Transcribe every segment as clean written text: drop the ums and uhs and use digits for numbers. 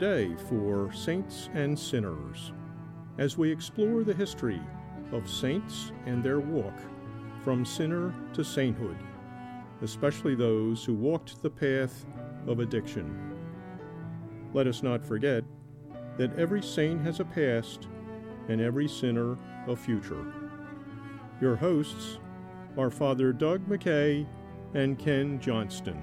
day for Saints and Sinners, as we explore the history of saints and their walk from sinner to sainthood, especially those who walked the path of addiction. Let us not forget that every saint has a past and every sinner a future. Your hosts are Father Doug McKay and Ken Johnston.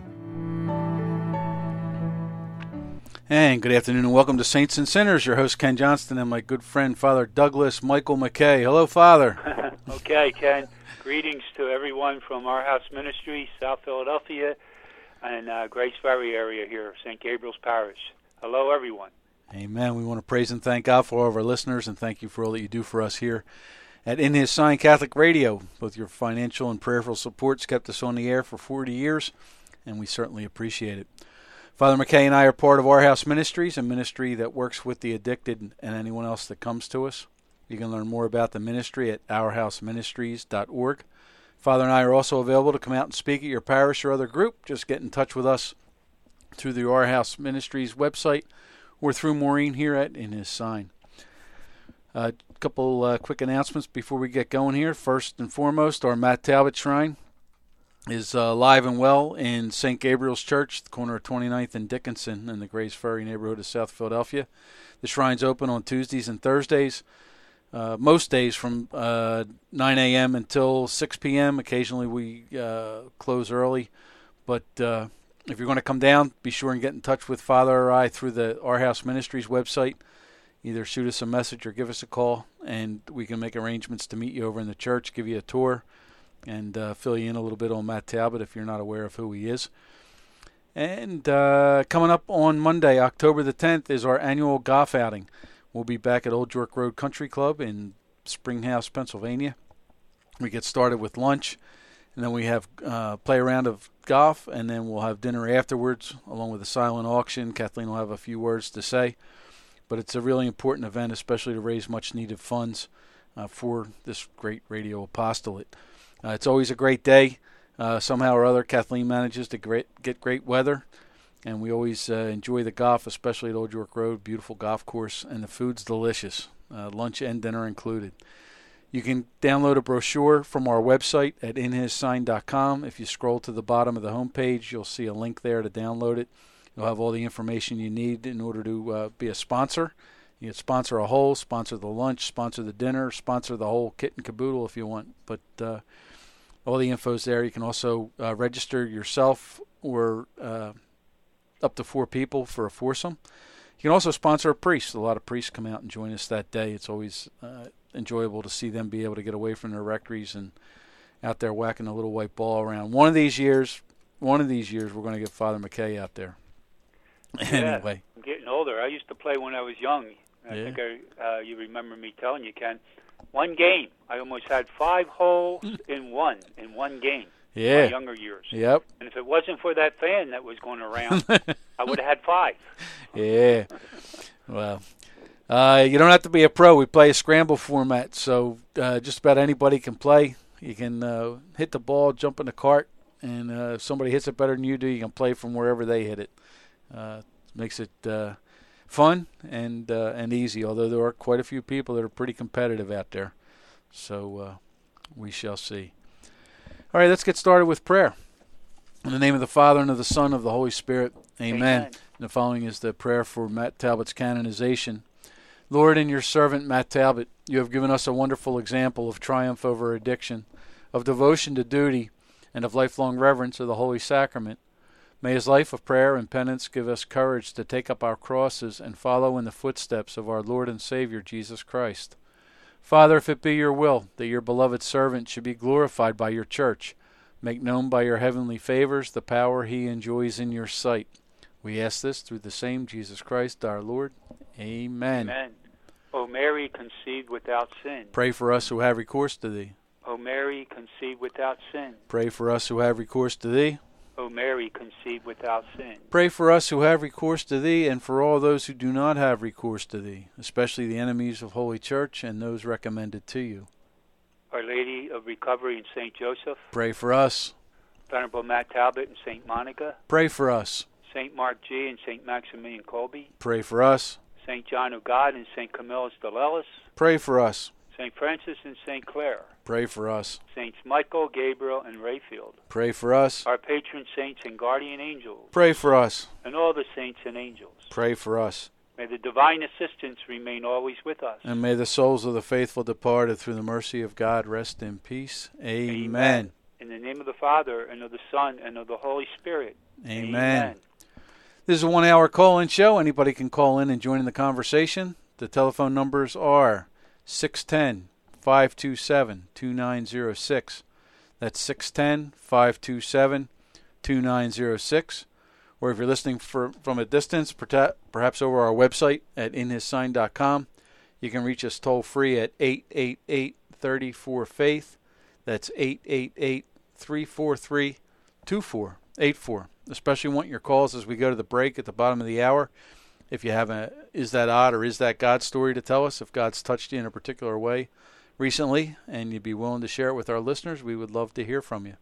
And good afternoon and welcome to Saints and Sinners. Your host Ken Johnston and my good friend Father Douglas Michael McKay. Hello, Father. Okay, Ken. Greetings to everyone from Our House Ministry, South Philadelphia, and Grace Ferry area here, St. Gabriel's Parish. Hello, everyone. Amen. We want to praise and thank God for all of our listeners and thank you for all that you do for us here at In His Sign Catholic Radio. Both your financial and prayerful support's kept us on the air for 40 years, and we certainly appreciate it. Father McKay and I are part of Our House Ministries, a ministry that works with the addicted and anyone else that comes to us. You can learn more about the ministry at ourhouseministries.org. Father and I are also available to come out and speak at your parish or other group. Just get in touch with us through the Our House Ministries website or through Maureen here at In His Sign. A couple quick announcements before we get going here. First and foremost, our Matt Talbot Shrine is live and well in St. Gabriel's Church, the corner of 29th and Dickinson in the Grace Ferry neighborhood of South Philadelphia. The shrine's open on Tuesdays and Thursdays, most days from 9 a.m. until 6 p.m. Occasionally we close early, but if you're going to come down, be sure and get in touch with Father or I through the Our House Ministries website. Either shoot us a message or give us a call, and we can make arrangements to meet you over in the church, give you a tour, and fill you in a little bit on Matt Talbot if you're not aware of who he is. And coming up on Monday, October the 10th, is our annual golf outing. We'll be back at Old York Road Country Club in Springhouse, Pennsylvania. We get started with lunch, and then we have play a round of golf, and then we'll have dinner afterwards, along with a silent auction. Kathleen will have a few words to say. But it's a really important event, especially to raise much-needed funds for this great radio apostolate. It's always a great day. Somehow or other, Kathleen manages to get great weather, and we always enjoy the golf, especially at Old York Road. Beautiful golf course, and the food's delicious, lunch and dinner included. You can download a brochure from our website at inhissign.com. If you scroll to the bottom of the homepage, you'll see a link there to download it. You'll have all the information you need in order to be a sponsor. You can sponsor a hole, sponsor the lunch, sponsor the dinner, sponsor the whole kit and caboodle if you want. But all the info's there. You can also register yourself or up to 4 people for a foursome. You can also sponsor a priest. A lot of priests come out and join us that day. It's always enjoyable to see them be able to get away from their rectories and out there whacking a little white ball around. One of these years, we're going to get Father McKay out there. Anyway. I'm getting older. I used to play when I was young. I think you remember me telling you, Ken. One game. I almost had 5 holes in one game. Yeah. In my younger years. Yep. And if it wasn't for that fan that was going around, I would have had 5. Yeah. Well, you don't have to be a pro. We play a scramble format, so just about anybody can play. You can hit the ball, jump in the cart, and if somebody hits it better than you do, you can play from wherever they hit it. Makes it fun and easy, although there are quite a few people that are pretty competitive out there. So we shall see. All right, let's get started with prayer. In the name of the Father, and of the Son, and of the Holy Spirit, Amen. And the following is the prayer for Matt Talbot's canonization. Lord, in your servant Matt Talbot, you have given us a wonderful example of triumph over addiction, of devotion to duty, and of lifelong reverence of the Holy Sacrament. May his life of prayer and penance give us courage to take up our crosses and follow in the footsteps of our Lord and Savior, Jesus Christ. Father, if it be your will that your beloved servant should be glorified by your church, make known by your heavenly favors the power he enjoys in your sight. We ask this through the same Jesus Christ our Lord. Amen. Amen. O Mary, conceived without sin. Pray for us who have recourse to thee. O Mary, conceived without sin. Pray for us who have recourse to thee. O Mary, conceived without sin. Pray for us who have recourse to thee, and for all those who do not have recourse to thee, especially the enemies of Holy Church and those recommended to you. Our Lady of Recovery and St. Joseph. Pray for us. Venerable Matt Talbot and St. Monica. Pray for us. St. Mark G. and St. Maximilian Kolbe. Pray for us. St. John of God and St. Camillus de Lellis. Pray for us. St. Francis and St. Clare. Pray for us. Saints Michael, Gabriel, and Raphael. Pray for us. Our patron saints and guardian angels. Pray for us. And all the saints and angels. Pray for us. May the divine assistance remain always with us. And may the souls of the faithful departed through the mercy of God rest in peace. Amen. In the name of the Father, and of the Son, and of the Holy Spirit. Amen. This is a 1-hour call-in show. Anybody can call in and join in the conversation. The telephone numbers are 610-527-2906. That's 610-527-2906. Or if you're listening from a distance, perhaps over our website at inhissign.com, you can reach us toll-free at 888-34-FAITH. That's 888-343-2484. Especially want your calls as we go to the break at the bottom of the hour. If you have a Is That Odd or Is That God story to tell us, if God's touched you in a particular way recently and you'd be willing to share it with our listeners, we would love to hear from you.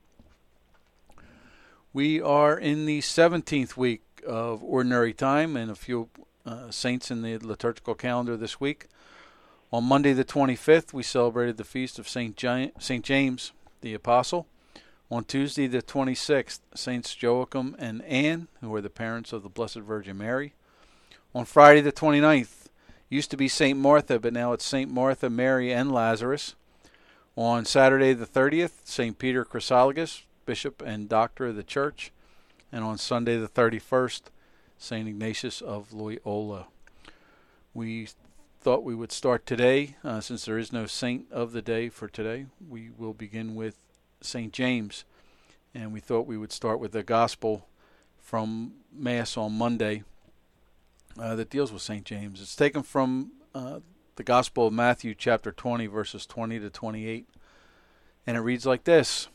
We are in the 17th week of Ordinary Time and a few saints in the liturgical calendar this week. On Monday the 25th, we celebrated the feast of St. James the Apostle. On Tuesday the 26th, Saints Joachim and Anne, who were the parents of the Blessed Virgin Mary. On Friday the 29th, used to be St. Martha, but now it's St. Martha, Mary, and Lazarus. On Saturday the 30th, St. Peter Chrysologus, Bishop and Doctor of the Church. And on Sunday the 31st, St. Ignatius of Loyola. We thought we would start today, since there is no saint of the day for today. We will begin with St. James, and we thought we would start with the Gospel from Mass on Monday that deals with St. James. It's taken from the Gospel of Matthew, chapter 20, verses 20 to 28, and it reads like this.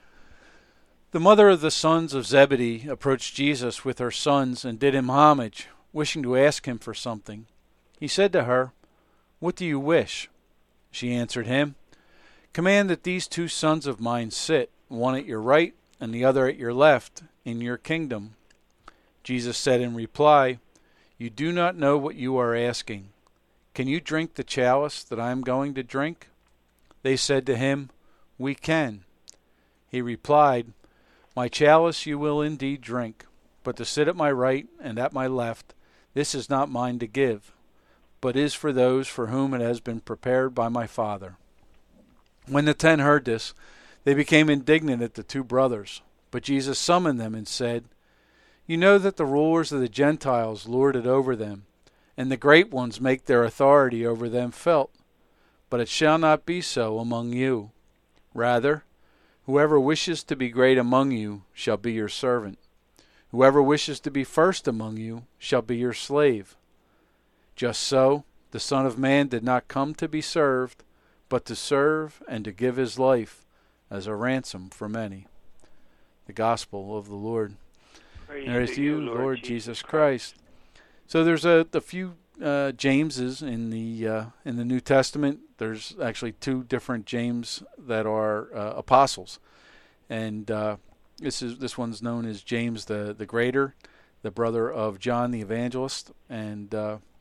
The mother of the sons of Zebedee approached Jesus with her sons and did him homage, wishing to ask him for something. He said to her, "What do you wish?" She answered him, "Command that these 2 sons of mine sit, one at your right and the other at your left, in your kingdom." Jesus said in reply, "You do not know what you are asking. Can you drink the chalice that I am going to drink?" They said to him, "We can." He replied, "My chalice you will indeed drink, but to sit at my right and at my left, this is not mine to give, but is for those for whom it has been prepared by my Father." When the 10 heard this, they became indignant at the 2 brothers. But Jesus summoned them and said, "You know that the rulers of the Gentiles lord it over them, and the great ones make their authority over them felt. But it shall not be so among you. Rather, whoever wishes to be great among you shall be your servant. Whoever wishes to be first among you shall be your slave. Just so, the Son of Man did not come to be served, but to serve and to give his life as a ransom for many." The Gospel of the Lord. Praise to you, Lord Jesus Christ. So there's a few Jameses in the New Testament. There's actually 2 different James that are apostles, and this one's known as James the Greater, the brother of John the Evangelist, and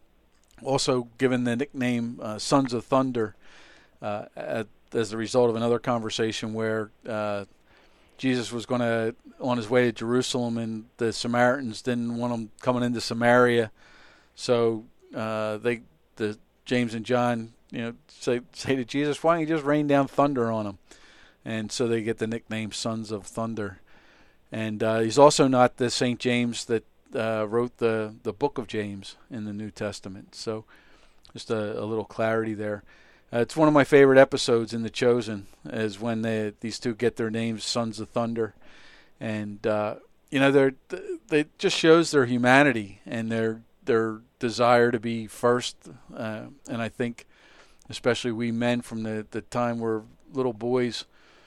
also given the nickname Sons of Thunder as a result of another conversation where Jesus was on his way to Jerusalem, and the Samaritans didn't want him coming into Samaria, so the James and John, say to Jesus, "Why don't you just rain down thunder on them?" And so they get the nickname Sons of Thunder. And he's also not the St. James that wrote the book of James in the New Testament. So just a little clarity there. It's one of my favorite episodes in The Chosen, is when these 2 get their names, Sons of Thunder. And, they just shows their humanity and their desire to be first. And I think especially we men from the time we're little boys,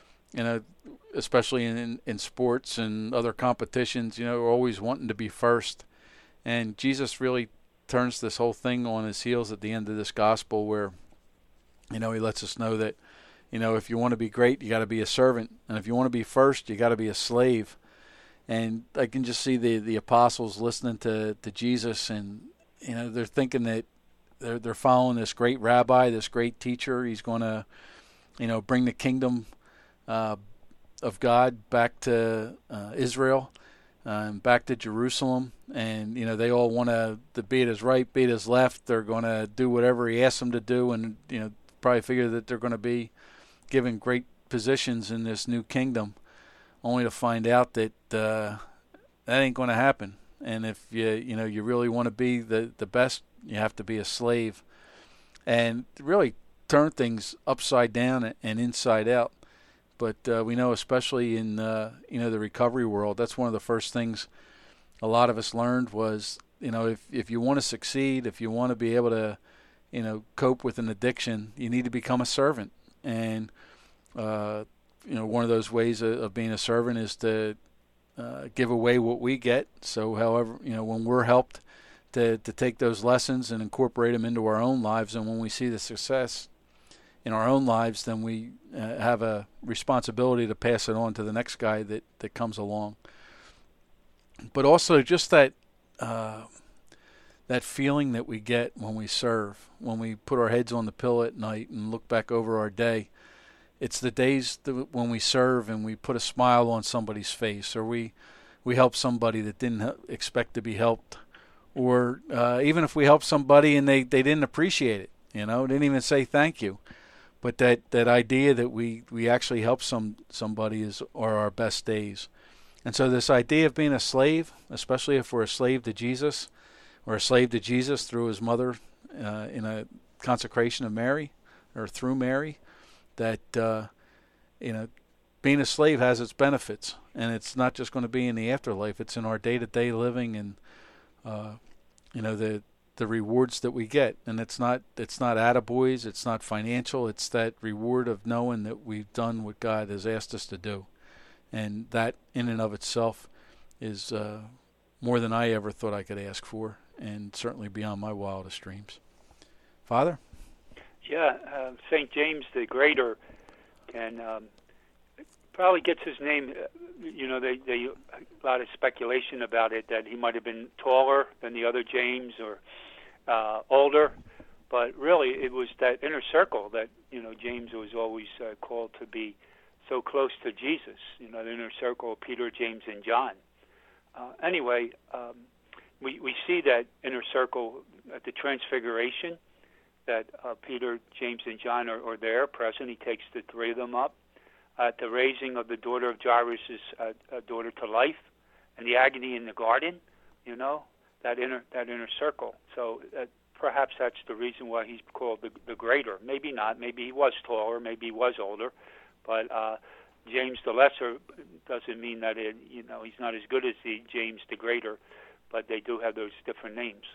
especially in sports and other competitions, we're always wanting to be first. And Jesus really turns this whole thing on his heels at the end of this gospel, where he lets us know that, if you want to be great, you got to be a servant. And if you want to be first, you got to be a slave. And I can just see the apostles listening to Jesus, and they're thinking that they're following this great rabbi, this great teacher. He's going to bring the kingdom of God back to Israel, back to Jerusalem, and they all want to be at his right, be at his left. They're going to do whatever he asks them to do, and probably figure that they're going to be given great positions in this new kingdom, only to find out that that ain't going to happen. And if you really want to be the best, you have to be a slave, and really turn things upside down and inside out. But we know, especially in the recovery world, that's one of the first things a lot of us learned was, if you want to succeed, if you want to be able to cope with an addiction, you need to become a servant. And one of those ways of being a servant is to give away what we get. So however, when we're helped to take those lessons and incorporate them into our own lives, and when we see the success in our own lives, then we have a responsibility to pass it on to the next guy that comes along. But also just that feeling that we get when we serve, when we put our heads on the pillow at night and look back over our day. It's the days when we serve and we put a smile on somebody's face, or we help somebody that didn't expect to be helped, or even if we help somebody and they didn't appreciate it, didn't even say thank you. But that idea that we actually help somebody are our best days. And so this idea of being a slave, especially if we're a slave to Jesus, or a slave to Jesus through his mother in a consecration of Mary, or through Mary, that being a slave has its benefits, and it's not just going to be in the afterlife. It's in our day-to-day living, and the rewards that we get. And it's not attaboys, it's not financial. It's that reward of knowing that we've done what God has asked us to do, and that in and of itself is more than I ever thought I could ask for, and certainly beyond my wildest dreams. Father? Yeah, St. James the Greater, and probably gets his name. They a lot of speculation about it, that he might have been taller than the other James, or older, but really it was that inner circle that James was always called to be so close to Jesus. The inner circle of Peter, James, and John. Anyway, we see that inner circle at the Transfiguration, that Peter, James, and John are there, present. He takes the three of them up. At the raising of the daughter of Jairus' daughter to life, and the agony in the garden, that inner circle. So perhaps that's the reason why he's called the Greater. Maybe not. Maybe he was taller. Maybe he was older. But James the Lesser doesn't mean that he's not as good as the James the Greater, but they do have those different names.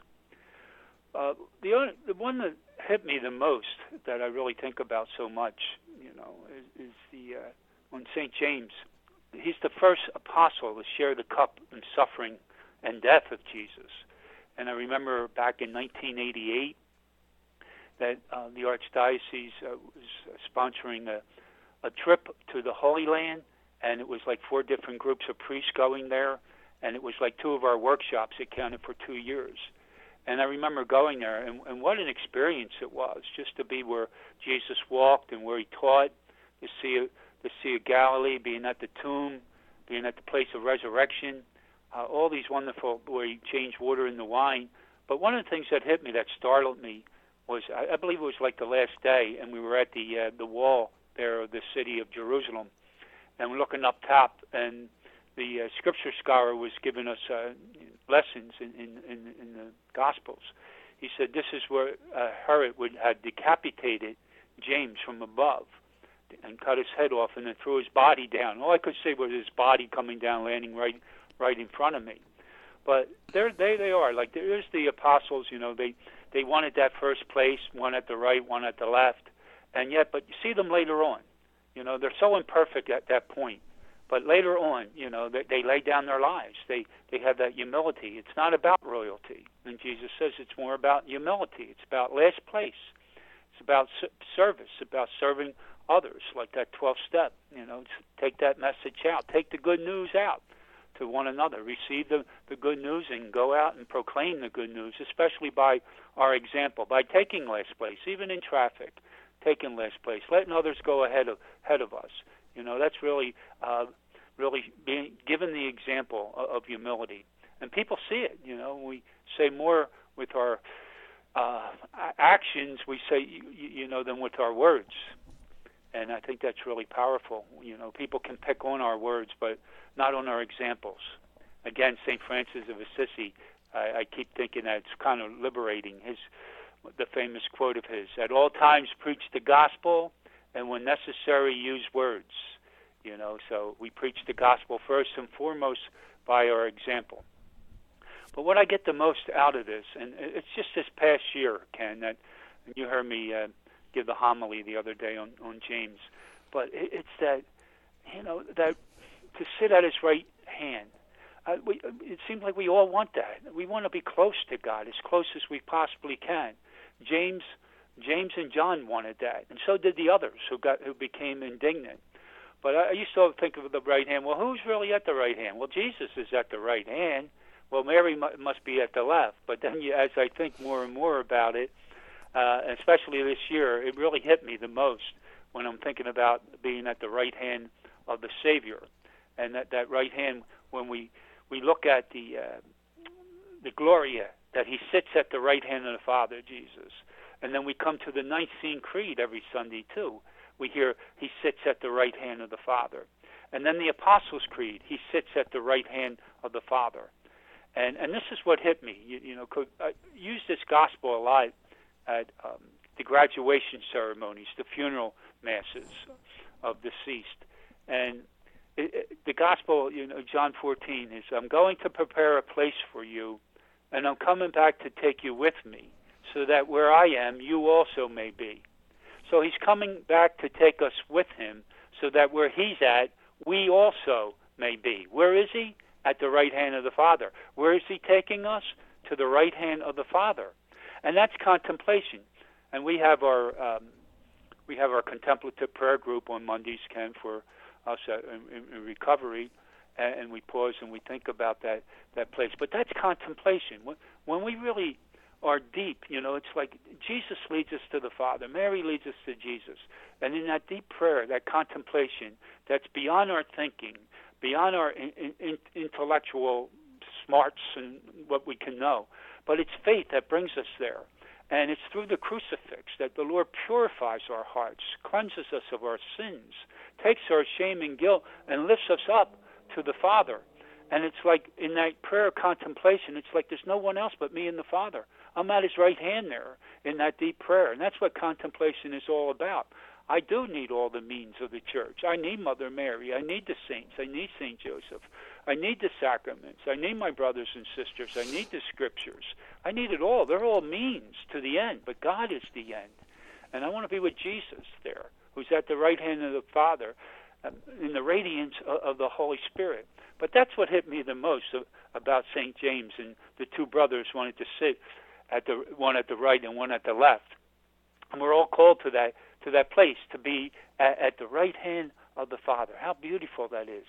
The one that hit me the most, that I really think about so much, is the when St. James, he's the first apostle to share the cup and suffering and death of Jesus. And I remember back in 1988 that the Archdiocese was sponsoring a trip to the Holy Land, and it was like 4 different groups of priests going there, and it was like 2 of our workshops. It counted for 2 years. And I remember going there, and what an experience it was, just to be where Jesus walked and where he taught, to see a Galilee, being at the tomb, being at the place of resurrection, all these wonderful, where he changed water into wine. But one of the things that hit me, that startled me, was I believe it was like the last day, and we were at the wall there of the city of Jerusalem, and we're looking up top, and the scripture scholar was giving us lessons in the Gospels. He said this is where Herod had decapitated James from above and cut his head off, and then threw his body down. All I could see was his body coming down, landing right in front of me. But there they are. Like, there's the apostles. They wanted that first place, one at the right, one at the left, but you see them later on. They're so imperfect at that point. But later on, they lay down their lives. They have that humility. It's not about royalty. And Jesus says it's more about humility. It's about last place. It's about service, about serving others, like that 12th step. Take that message out. Take the good news out to one another. Receive the good news and go out and proclaim the good news, especially by our example, by taking last place, even in traffic, taking last place, letting others go ahead of us. That's really being given the example of humility. And people see it. We say more with our actions, we say, than with our words. And I think that's really powerful. People can pick on our words, but not on our examples. Again, St. Francis of Assisi, I keep thinking that it's kind of liberating. The famous quote of his, at all times preach the gospel, and when necessary, use words. So we preach the gospel first and foremost by our example. But what I get the most out of this, and it's just this past year, Ken, that you heard me give the homily the other day on James, but it's that, that to sit at his right hand. It seems like we all want that. We want to be close to God, as close as we possibly can. James and John wanted that, and so did the others who became indignant. But I used to think of the right hand. Well, who's really at the right hand? Well, Jesus is at the right hand. Well, Mary must be at the left. But then, as I think more and more about it, especially this year, it really hit me the most when I'm thinking about being at the right hand of the Savior, and that right hand when we look at the Gloria, that he sits at the right hand of the Father, Jesus, and then we come to the Nicene Creed every Sunday too. We hear he sits at the right hand of the Father. And then the Apostles' Creed, he sits at the right hand of the Father. And this is what hit me. I use this gospel a lot at the graduation ceremonies, the funeral masses of deceased. And the gospel, John 14, is, I'm going to prepare a place for you, and I'm coming back to take you with me, so that where I am, you also may be. So he's coming back to take us with him, so that where he's at, we also may be. Where is he? At the right hand of the Father. Where is he taking us? To the right hand of the Father. And that's contemplation. And we have our contemplative prayer group on Mondays, Ken, for us in recovery, and we pause and we think about that place. But that's contemplation. When we really are deep, it's like Jesus leads us to the Father, Mary leads us to Jesus, and in that deep prayer, that contemplation, that's beyond our thinking, beyond our intellectual smarts and what we can know, but it's faith that brings us there. And it's through the crucifix that the Lord purifies our hearts, cleanses us of our sins, takes our shame and guilt, and lifts us up to the Father. And it's like in that prayer contemplation, it's like there's no one else but me and the Father. I'm at his right hand there in that deep prayer. And that's what contemplation is all about. I do need all the means of the church. I need Mother Mary. I need the saints. I need St. Joseph. I need the sacraments. I need my brothers and sisters. I need the scriptures. I need it all. They're all means to the end, but God is the end. And I want to be with Jesus there, who's at the right hand of the Father, in the radiance of the Holy Spirit. But that's what hit me the most about St. James and the two brothers wanted to sit one at the right and one at the left. And we're all called to that place, to be at the right hand of the Father. How beautiful that is.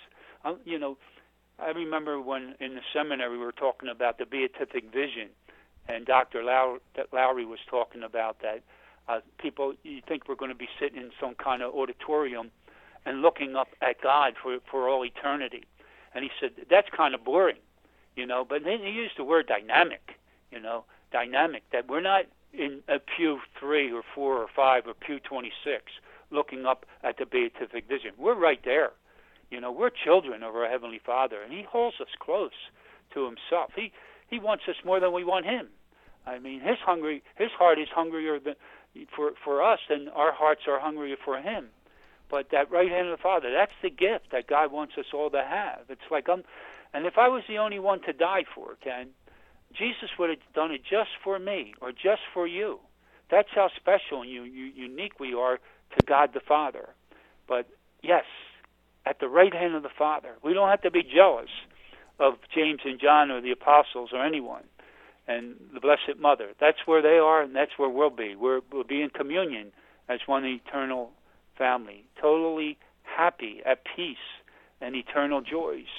I remember when in the seminary we were talking about the beatific vision, and Dr. Lowry was talking about that. People, you think we're going to be sitting in some kind of auditorium and looking up at God for all eternity. And he said, that's kind of boring, But then he used the word dynamic, dynamic, that we're not in a pew 3 or 4 or 5 or pew 26 looking up at the beatific vision. We're right there. We're children of our Heavenly Father, and he holds us close to himself. He wants us more than we want him. I mean, his heart is hungrier for us, and our hearts are hungrier for him. But that right hand of the Father, that's the gift that God wants us all to have. It's like and if I was the only one to die for, Ken, Jesus would have done it just for me or just for you. That's how special and unique we are to God the Father. But yes, at the right hand of the Father. We don't have to be jealous of James and John or the apostles or anyone. And the Blessed Mother, that's where they are, and that's where we'll be. We'll be in communion as one eternal family, totally happy, at peace, and eternal joys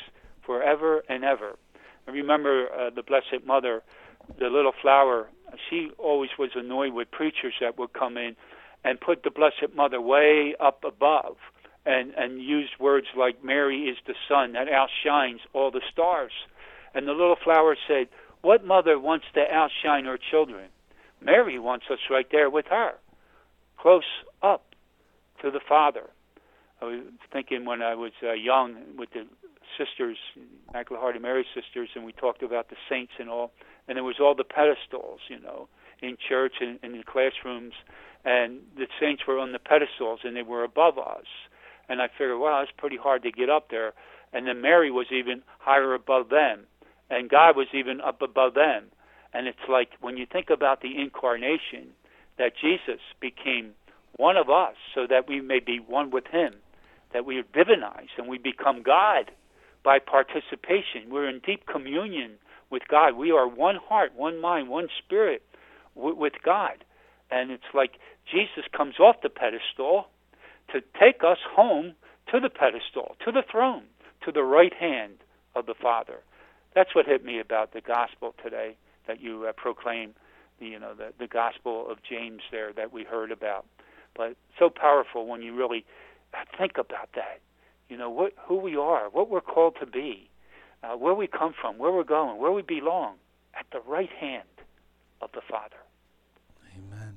forever and ever. I remember the Blessed Mother, the little flower, she always was annoyed with preachers that would come in and put the Blessed Mother way up above and used words like Mary is the sun that outshines all the stars. And the little flower said, what mother wants to outshine her children? Mary wants us right there with her, close up to the Father. I was thinking when I was young with the sisters, Immaculate Heart of Mary sisters, and we talked about the saints and all, and there was all the pedestals, in church and in the classrooms, and the saints were on the pedestals and they were above us. And I figured, wow, it's pretty hard to get up there. And then Mary was even higher above them, and God was even up above them. And it's like when you think about the incarnation, that Jesus became one of us so that we may be one with him, that we are divinized and we become God by participation. We're in deep communion with God. We are one heart, one mind, one spirit with God. And it's like Jesus comes off the pedestal to take us home to the pedestal, to the throne, to the right hand of the Father. That's what hit me about the gospel today, that you proclaim, the gospel of James there that we heard about. But so powerful when you really think about that. Who we are, what we're called to be, where we come from, where we're going, where we belong, at the right hand of the Father. Amen.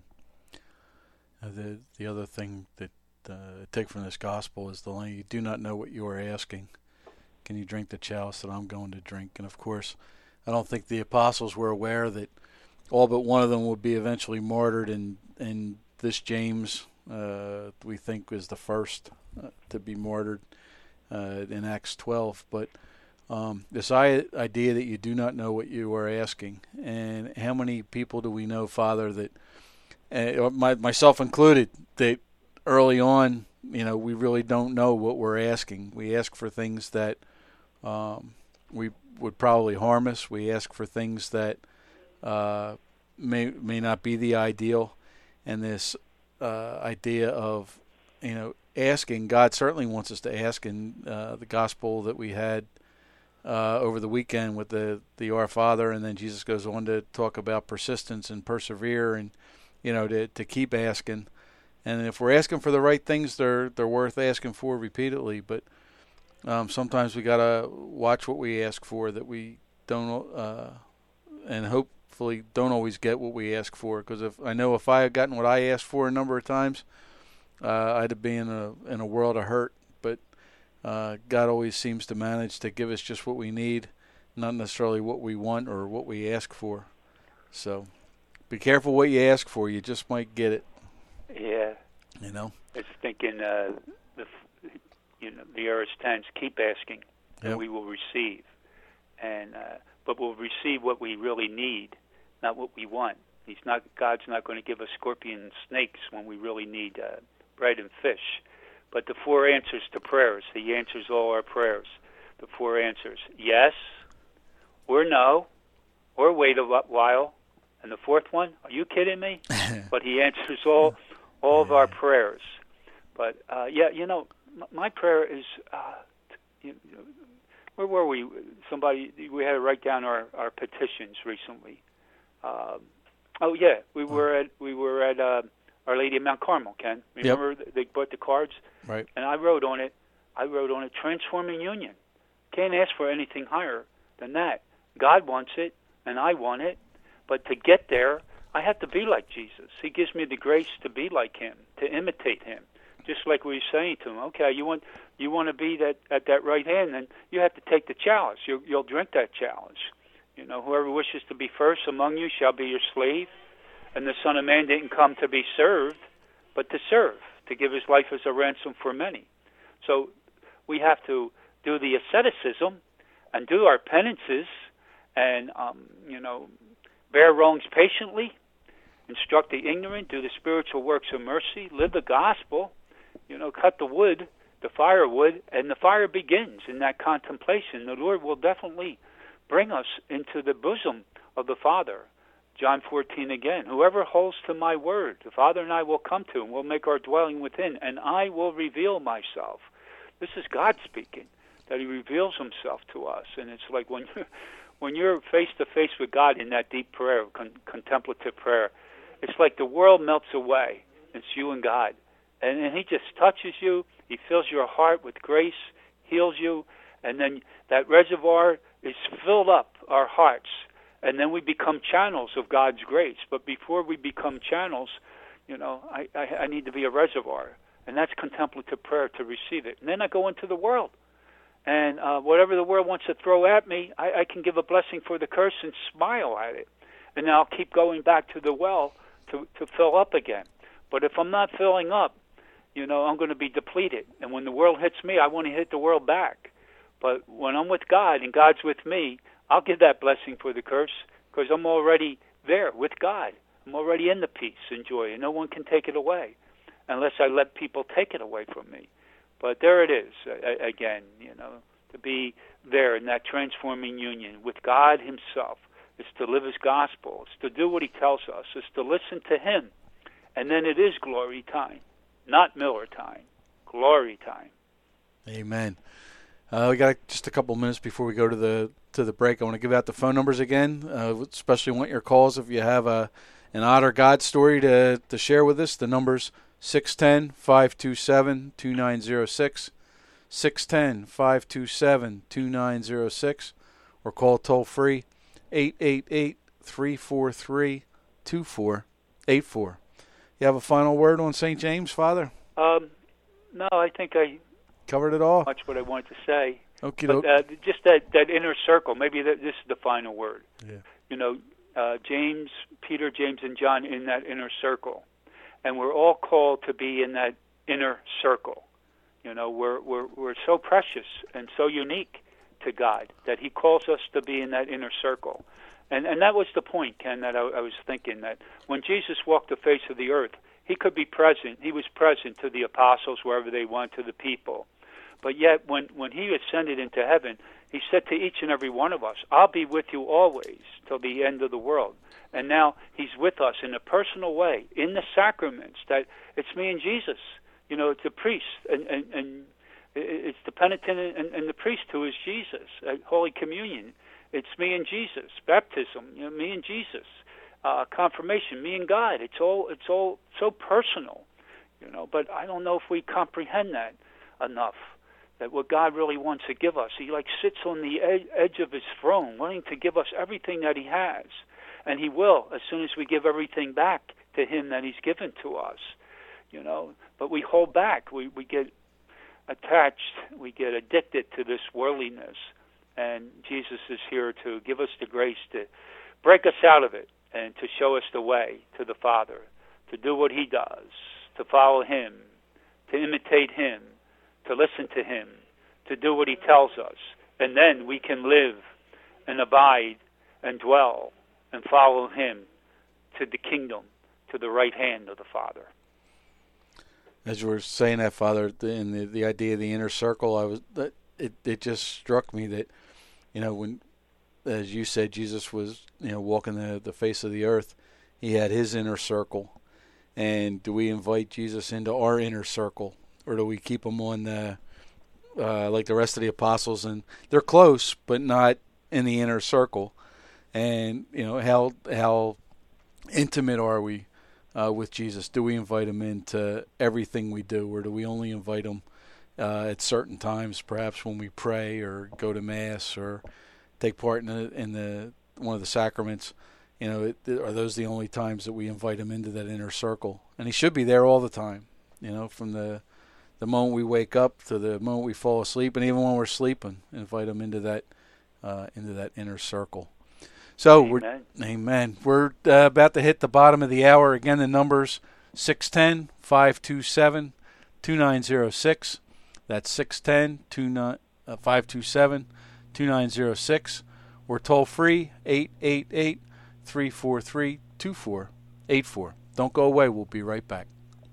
The other thing that I take from this gospel is the line, you do not know what you are asking. Can you drink the chalice that I'm going to drink? And of course, I don't think the apostles were aware that all but one of them would be eventually martyred, and this James, we think, was the first to be martyred in Acts 12. But this idea that you do not know what you are asking, and how many people do we know, Father, that, myself included, that early on, we really don't know what we're asking. We ask for things that we would probably harm us. We ask for things that may not be the ideal. And this idea of, asking, God certainly wants us to ask. In the gospel that we had over the weekend with the Our Father, and then Jesus goes on to talk about persistence and persevere, and to keep asking. And if we're asking for the right things, they're worth asking for repeatedly. But sometimes we gotta watch what we ask for, that we don't, and hopefully don't always get what we ask for. Because if I had gotten what I asked for a number of times, I'd be in a world of hurt. But God always seems to manage to give us just what we need, not necessarily what we want or what we ask for. So be careful what you ask for; you just might get it. Yeah. It's thinking the aorist tense, keep asking, and we will receive. And but we'll receive what we really need, not what we want. God's not going to give us scorpions and snakes when we really need bread and fish. But the four answers to prayers, he answers all our prayers. The four answers: yes, or no, or wait a while. And the fourth one, are you kidding me? But he answers all of our prayers. But my prayer is, where were we? We had to write down our petitions recently. We were at Our Lady of Mount Carmel, Ken. Remember they bought the cards? Right. And I wrote on it, transforming union. Can't ask for anything higher than that. God wants it, and I want it. But to get there, I have to be like Jesus. He gives me the grace to be like him, to imitate him. Just like we were saying to him, okay, you want to be at that right hand, then you have to take the chalice. You'll drink that chalice. Whoever wishes to be first among you shall be your slave. And the Son of Man didn't come to be served, but to serve, to give his life as a ransom for many. So we have to do the asceticism and do our penances and, bear wrongs patiently, instruct the ignorant, do the spiritual works of mercy, live the gospel, cut the wood, the firewood, and the fire begins in that contemplation. The Lord will definitely bring us into the bosom of the Father. John 14 again, whoever holds to my word, the Father and I will come to, and we'll make our dwelling within, and I will reveal myself. This is God speaking. that he reveals himself to us. And it's like when you're face to face with God in that deep prayer, contemplative prayer, it's like the world melts away. It's you and God. And he just touches you. He fills your heart with grace, heals you, and then that reservoir is filled up, our hearts, and then we become channels of God's grace. But before we become channels, I need to be a reservoir, and that's contemplative prayer to receive it. And then I go into the world, and whatever the world wants to throw at me, I can give a blessing for the curse and smile at it. And then I'll keep going back to the well to fill up again. But if I'm not filling up, I'm going to be depleted. And when the world hits me, I want to hit the world back. But when I'm with God and God's with me, I'll give that blessing for the curse because I'm already there with God. I'm already in the peace and joy, and no one can take it away unless I let people take it away from me. But there it is, again, to be there in that transforming union with God himself. It's to live his gospel. It's to do what he tells us. It's to listen to him. And then it is glory time, not Miller time. Glory time. Amen. We got just a couple minutes before we go to the break. I want to give out the phone numbers again, especially want your calls if you have an Otter God story to share with us. The number's 610-527-2906, 610-527-2906, or call toll-free 888-343-2484. You have a final word on St. James, Father? No, I think I covered it all. Much what I wanted to say. Okay, but just that inner circle. Maybe this is the final word. Yeah. James, Peter, James, and John in that inner circle, and we're all called to be in that inner circle. We're so precious and so unique to God that he calls us to be in that inner circle. And that was the point, Ken, that I was thinking, that when Jesus walked the face of the earth, he could be present. He was present to the apostles wherever they went, to the people. But yet, when he ascended into heaven, he said to each and every one of us, I'll be with you always till the end of the world. And now he's with us in a personal way, in the sacraments, that it's me and Jesus. It's the priest, and it's the penitent and the priest who is Jesus. Holy Communion, it's me and Jesus. Baptism, me and Jesus. Confirmation, me and God. It's all so personal, But I don't know if we comprehend that enough. That what God really wants to give us, he sits on the edge of his throne, wanting to give us everything that he has, and he will as soon as we give everything back to him that he's given to us, But we hold back. We get attached. We get addicted to this worldliness, and Jesus is here to give us the grace to break us out of it and to show us the way to the Father, to do what he does, to follow him, to imitate him, to listen to him, to do what he tells us. And then we can live and abide and dwell and follow him to the kingdom, to the right hand of the Father. As you were saying that, Father, in the idea of the inner circle, it just struck me that, when, as you said, Jesus was, walking the face of the earth, he had his inner circle. And do we invite Jesus into our inner circle? Or do we keep them on like the rest of the apostles, and they're close, but not in the inner circle? And how intimate are we with Jesus? Do we invite him into everything we do, or do we only invite him at certain times, perhaps when we pray or go to Mass or take part in one of the sacraments? Are those the only times that we invite him into that inner circle? And he should be there all the time. From the moment we wake up to the moment we fall asleep, and even when we're sleeping, invite him into that inner circle. So Amen. We're about to hit the bottom of the hour. Again, the number's 610-527-2906. That's 610-527-2906. We're toll free 888-343-2484. Don't go away. We'll be right back.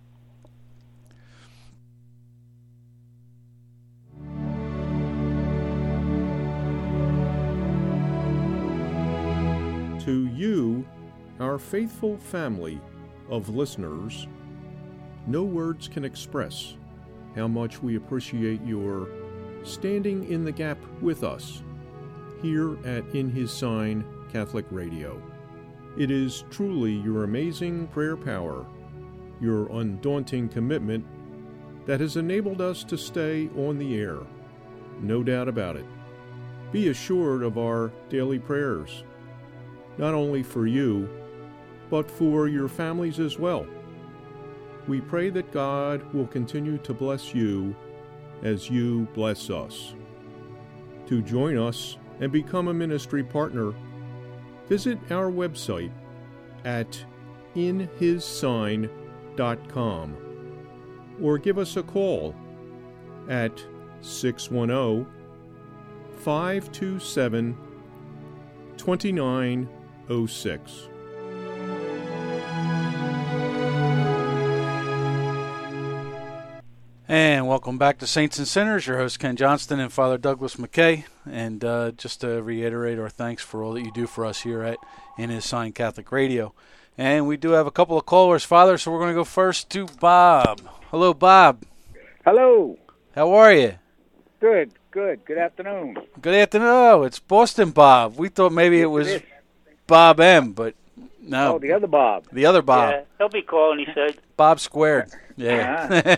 To you, our faithful family of listeners, no words can express how much we appreciate your standing in the gap with us here at In His Sign Catholic Radio. It is truly your amazing prayer power, your undaunting commitment, that has enabled us to stay on the air. No doubt about it. Be assured of our daily prayers, not only for you, but for your families as well. We pray that God will continue to bless you as you bless us. To join us and become a ministry partner, visit our website at inhissign.com or give us a call at 610-527-2906. And welcome back to Saints and Sinners. Your host Ken Johnston and Father Douglas McKay. And just to reiterate our thanks for all that you do for us here at In His Sign Catholic Radio. And we do have a couple of callers, Father, so we're going to go first to Bob. Hello, Bob. Hello. How are you? Good. Good afternoon. Good afternoon. Oh, it's Boston Bob. We thought maybe it was Bob M., but no. Oh, the other Bob. The other Bob. Yeah, he'll be calling, he said. Bob squared. Yeah.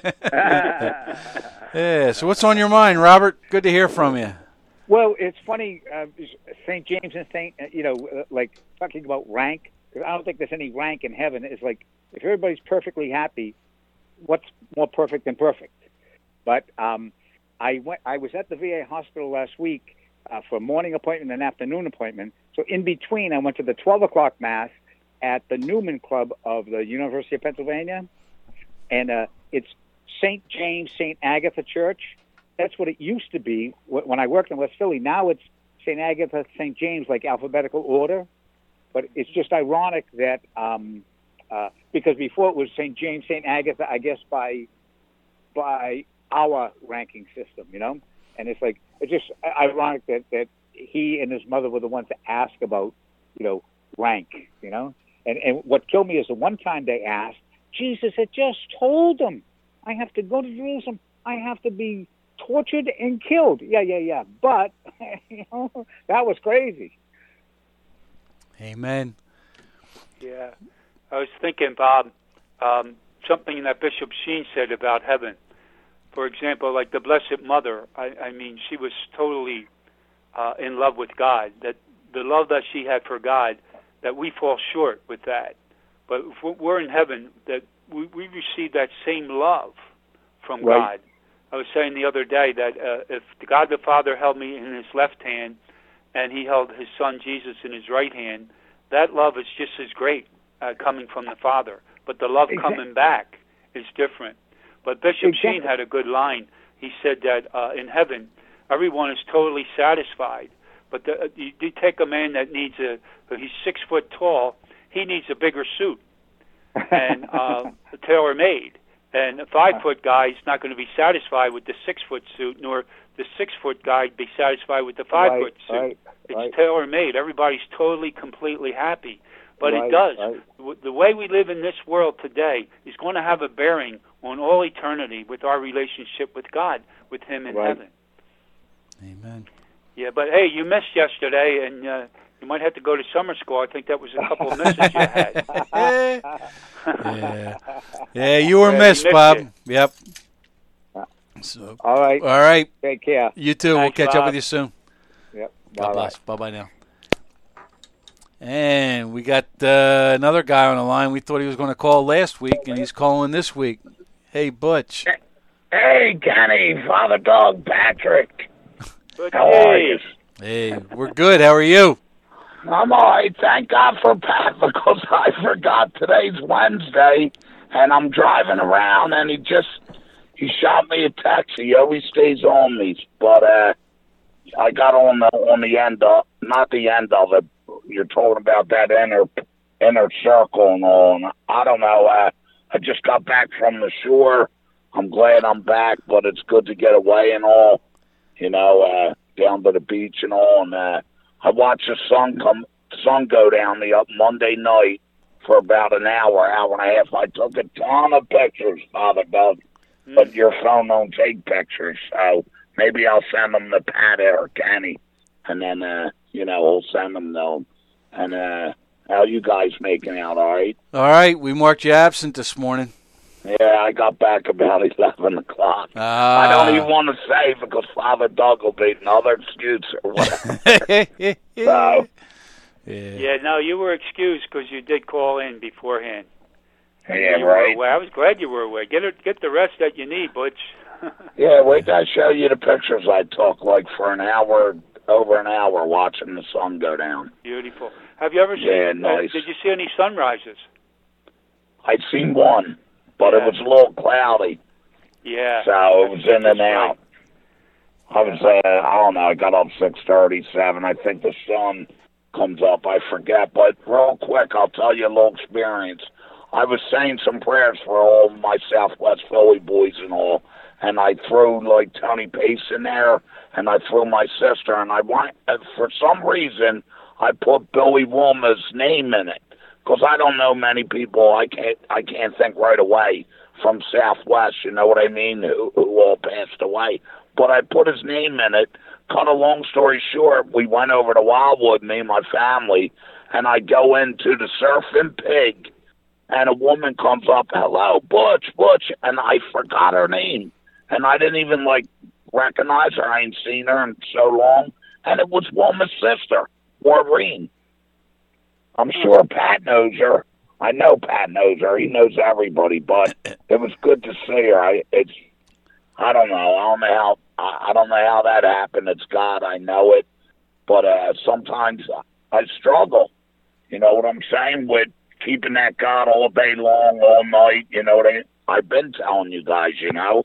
Yeah. So what's on your mind, Robert? Good to hear from you. Well, it's funny, St. James and like talking about rank, because I don't think there's any rank in heaven. It's like, if everybody's perfectly happy, what's more perfect than perfect? But I was at the VA hospital last week for a morning appointment and an afternoon appointment. So in between, I went to the 12 o'clock Mass at the Newman Club of the University of Pennsylvania. And it's St. James, St. Agatha Church. That's what it used to be when I worked in West Philly. Now it's St. Agatha, St. James, like alphabetical order. But it's just ironic that because before it was St. James, St. Agatha, I guess by our ranking system, you know? And it's like, it's just ironic that he and his mother were the ones to ask about, rank, you know? And what killed me is the one time they asked, Jesus had just told them, I have to go to Jerusalem. I have to be tortured and killed. Yeah. But, that was crazy. Amen. Yeah. I was thinking, Bob, something that Bishop Sheen said about heaven. For example, like the Blessed Mother, I mean, she was totally in love with God. That the love that she had for God, that we fall short with that. But if we're in heaven, that we receive that same love from right. God. I was saying the other day that if God the Father held me in his left hand and he held his son Jesus in his right hand, that love is just as great coming from the Father. But the love coming back is different. But Bishop Sheen had a good line. He said that in heaven, everyone is totally satisfied. But you take a man that needs he's 6 foot tall, he needs a bigger suit and tailor-made. And a 5 foot guy is not going to be satisfied with the 6 foot suit, nor the 6 foot guy be satisfied with the 5 foot suit. It's tailor-made. Everybody's totally, completely happy. But it does. The way we live in this world today is going to have a bearing on all eternity with our relationship with God, with Him in heaven. Amen. Yeah, but hey, you missed yesterday, and you might have to go to summer school. I think that was a couple of misses you had. Yeah, you were missed, Bob. It. Yep. So, all right. Take care. You too. Thanks, we'll catch Bob. up with you soon. Yep. God bless. Bye-bye now. And we got another guy on the line. We thought he was going to call last week, and he's calling this week. Hey, Butch. Hey, Kenny, Father Dog Patrick. How are you? Hey, we're good. How are you? I'm all right. Thank God for Pat, because I forgot today's Wednesday, and I'm driving around, and he shot me a text. He always stays on me, but I got on the end of, not the end of it. You're talking about that inner circle and all. And I don't know. I just got back from the shore. I'm glad I'm back, but it's good to get away and all. Down to the beach and all. And I watched the sun go down up Monday night for about an hour and a half. I took a ton of pictures, Father Doug, but your phone don't take pictures. So Maybe I'll send them to Pat or Kenny, and then, we'll send them to them. And, how you guys making out, all right? All right, we marked you absent this morning. Yeah, I got back about 11 o'clock. I don't even want to say because Father Doug will be another excuse or whatever. So, Yeah, no, you were excused because you did call in beforehand. yeah, You right. were away. I was glad you were away. Get the rest that you need, Butch. Yeah, wait till I show you the pictures I took, like for over an hour, watching the sun go down. Beautiful. Have you ever seen? Yeah, nice. Did you see any sunrises? I'd seen one, but it was a little cloudy, Yeah. so it was in and out. I was, I don't know, I got up 6:37. I think the sun comes up, I forget. But real quick, I'll tell you a little experience. I was saying some prayers for all my Southwest Philly boys and all, and I threw, like, Tony Pace in there, and I threw my sister, and for some reason, I put Billy Wilma's name in it, because I don't know many people, I can't think right away from Southwest, you know what I mean, who all passed away. But I put his name in it. Cut a long story short, we went over to Wildwood, me and my family, and I go into the Surfing Pig, and a woman comes up, hello, Butch, and I forgot her name. And I didn't even, recognize her. I ain't seen her in so long. And it was Wilma's sister, Maureen. I'm sure Pat knows her. I know Pat knows her. He knows everybody, but it was good to see her. I don't know. I don't know how that happened. It's God. I know it. But sometimes I struggle. You know what I'm saying? With keeping that God all day long, all night. You know what I've been telling you guys,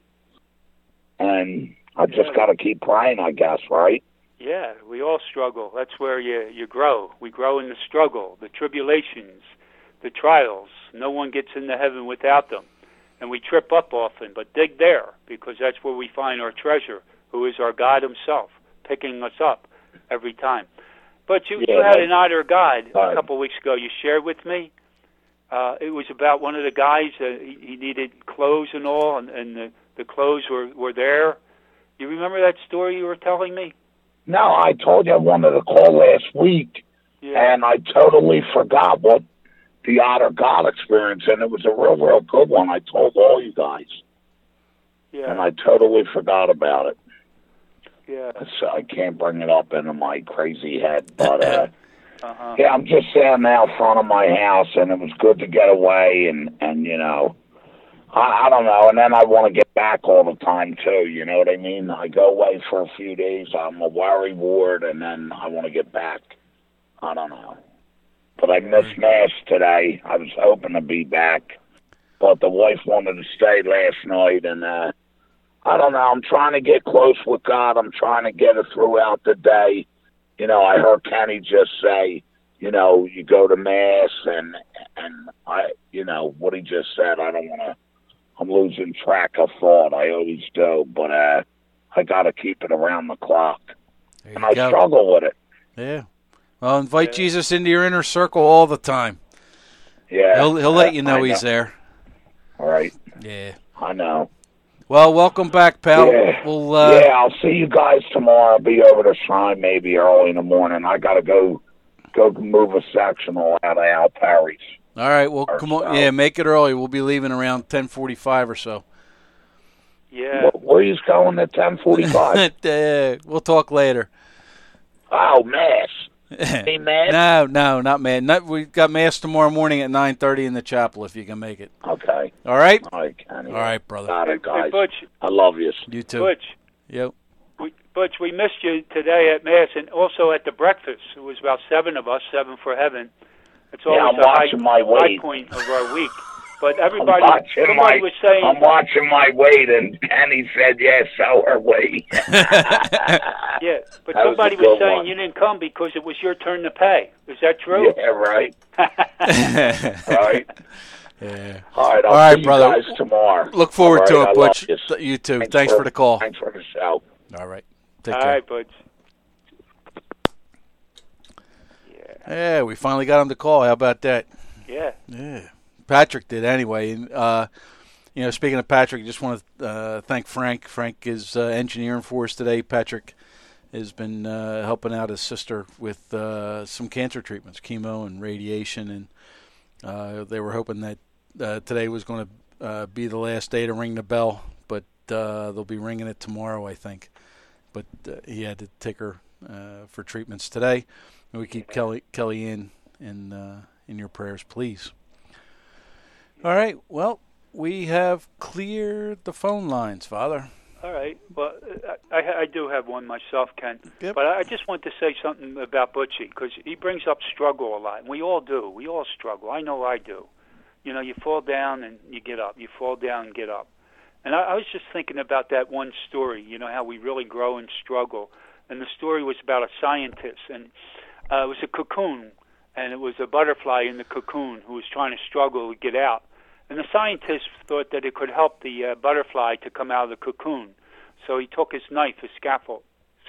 And I just got to keep praying, I guess, right? Yeah, we all struggle. That's where you grow. We grow in the struggle, the tribulations, the trials. No one gets into heaven without them. And we trip up often, but dig there, because that's where we find our treasure, who is our God himself, picking us up every time. But you had an otter guide a couple of weeks ago you shared with me. It was about one of the guys, he needed clothes and all, and the clothes were there. You remember that story you were telling me? No, I told you I wanted to call last week, and I totally forgot what the Otter God experience, and it was a real, real good one. I told all you guys, and I totally forgot about it. Yeah, so I can't bring it up into my crazy head, but yeah, I'm just standing out front of my house, and it was good to get away, and I don't know, and then I want to get back all the time, too, you know what I mean? I go away for a few days, I'm a worry ward, and then I want to get back. I don't know. But I missed Mass today. I was hoping to be back, but the wife wanted to stay last night, and I don't know, I'm trying to get close with God. I'm trying to get it throughout the day. I heard Kenny just say, you go to Mass, and I, what he just said, I don't want to, I'm losing track of thought. I always do, but I got to keep it around the clock. And I struggle with it. Yeah. Well, invite Jesus into your inner circle all the time. Yeah. He'll let you know he's there. All right. Yeah. I know. Well, welcome back, pal. Yeah. I'll see you guys tomorrow. I'll be over to Shrine maybe early in the morning. I got to go move a sectional out of Al Perry's. All right, well, come on. Yeah, make it early. We'll be leaving around 10:45 or so. Yeah. Where are you going at 10:45? We'll talk later. Oh, Mass. Any Mass? No, not Mass. We got Mass tomorrow morning at 9:30 in the chapel, if you can make it. Okay. All right? All right, Kenny. All right, brother. Got it, guys. Hey, Butch. I love you. You too. Butch. Yep. Butch, we missed you today at Mass and also at the breakfast. It was about 7 of us, 7 for heaven. It's always I'm watching my weight. high point of our week. But everybody was saying... I'm watching my weight, and Kenny said, yes, so are we. Yeah, but somebody was saying you didn't come because it was your turn to pay. Is that true? Yeah, right. Right. Yeah. All right, I'll see brother. you guys tomorrow. Look forward to it, Butch. You. You too. Thanks for the call. Thanks for the show. All right. Take care. All right, Butch. Yeah, we finally got him to call. How about that? Yeah. Yeah. Patrick did anyway. And, speaking of Patrick, I just want to thank Frank. Frank is engineering for us today. Patrick has been helping out his sister with some cancer treatments, chemo and radiation, and they were hoping that today was going to be the last day to ring the bell, but they'll be ringing it tomorrow, I think. But he had to take her for treatments today. And we keep Kelly in your prayers, please. All right. Well, we have cleared the phone lines, Father. All right. Well, I do have one myself, Ken. Yep. But I just want to say something about Butchie, because he brings up struggle a lot. And we all do. We all struggle. I know I do. You fall down and you get up. You fall down and get up. And I was just thinking about that one story, how we really grow and struggle. And the story was about a scientist, and it was a cocoon, and it was a butterfly in the cocoon who was trying to struggle to get out. And the scientist thought that it could help the butterfly to come out of the cocoon. So he took his knife, his scalpel,